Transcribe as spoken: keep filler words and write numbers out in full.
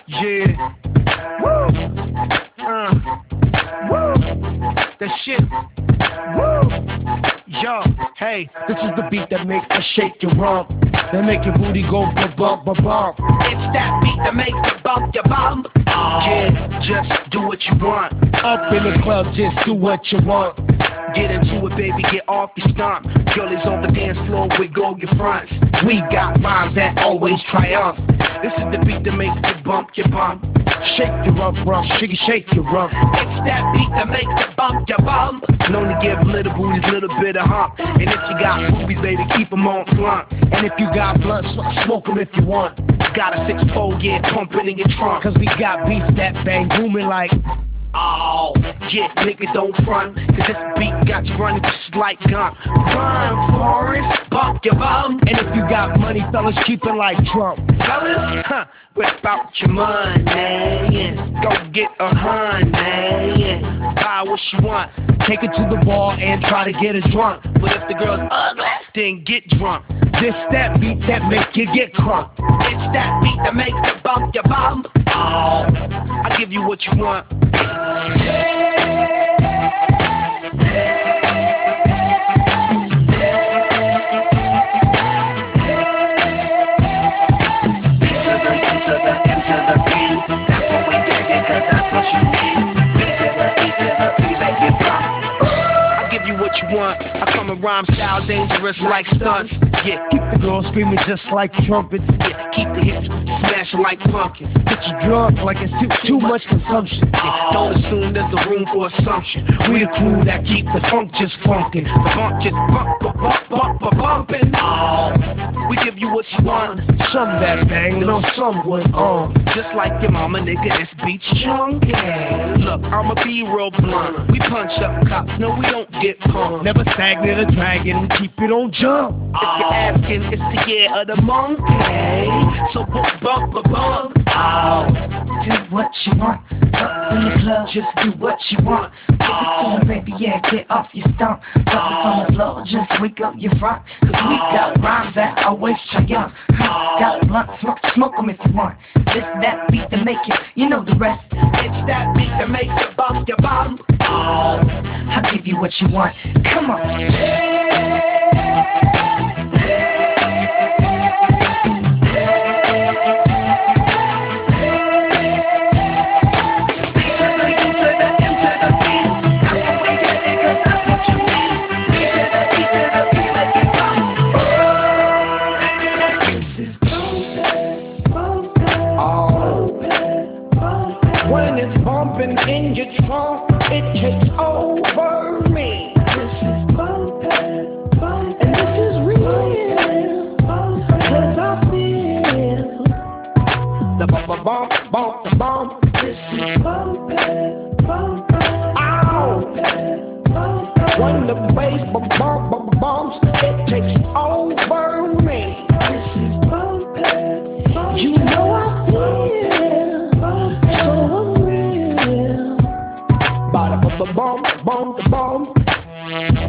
Yeah. Woo. Uh. Woo. That shit. Woo. Yo, hey, this is the beat that makes you shake your rump, that make your booty go bump bump bump bump. It's that beat that makes you bump your bump. Oh. Yeah, just do what you want. Up in the club, just do what you want. Get into it, baby, get off your stomp. Girlies on the dance floor, wiggle your fronts. We got rhymes that always triumph. This is the beat that makes you bump your bump. Shake your rump, rump, shake it, shake your rump. It's that beat that makes you bump your bump. Known to give little booties a little bit of hump. And if you got boobies, baby, keep them on blunt. And if you got blunt, smoke them if you want. Got a six four, yeah, pump it in your trunk. Cause we got beats that bang booming like, oh, yeah, nigga, don't front. Cause this beat got you running just like gun. Run, Forrest, bump your bum. And if you got money, fellas, keep it like Trump. Fellas, huh, whip out your money, yeah. Go get a honey, yeah. Buy what you want. Take it to the bar and try to get it drunk. But if the girl's ugly, then get drunk. This that beat that make you get crunk. It's that beat that makes you bump your bump. Oh, I give you what you want. What you want, I come in rhyme style dangerous like stunts. Yeah, keep the girls screaming just like trumpets. Yeah, keep the hips smashing like pumpkins. Get you drunk like it's too too much consumption. Yeah, don't assume there's a room for assumption. We the crew that keep the funk just funkin'. The funk just bump, bump, bump, bump, bumpin'. Oh, we give you what you want. Some that bang, no some would on. Just like your mama, nigga, this beat's chunky. Look, I'ma be real blunt. We punch up cops, no, we don't get pumped. Never stagnant or dragging, we keep it on jump. If you're asking, it's the year of the monkey. So bump, bump, bump, bump. Oh, do what you want. Up in the club, just do what you want. Give it to me, baby, yeah, get off your stump. Drop it on the floor, just wake up your front. Cause we got rhymes that always triumph. Got a blunt, smoke, smoke 'em if you want. This, that beat that make you, you know the rest. It's that beat that makes you bump your bump. Oh, I'll give you what you want. Come on. When it's bumping in your trunk, it takes over me. This is bumpin', bumpin', and this is real, cause I feel the bump, bump, bump, the bump. This is bumpin', bumpin', ow, bumpin'. When the bass bump, bump, bump, bumps, it takes over me. This is bumpin', bumpin', you know I feel so unreal. Bada bump, bump, bump, bump.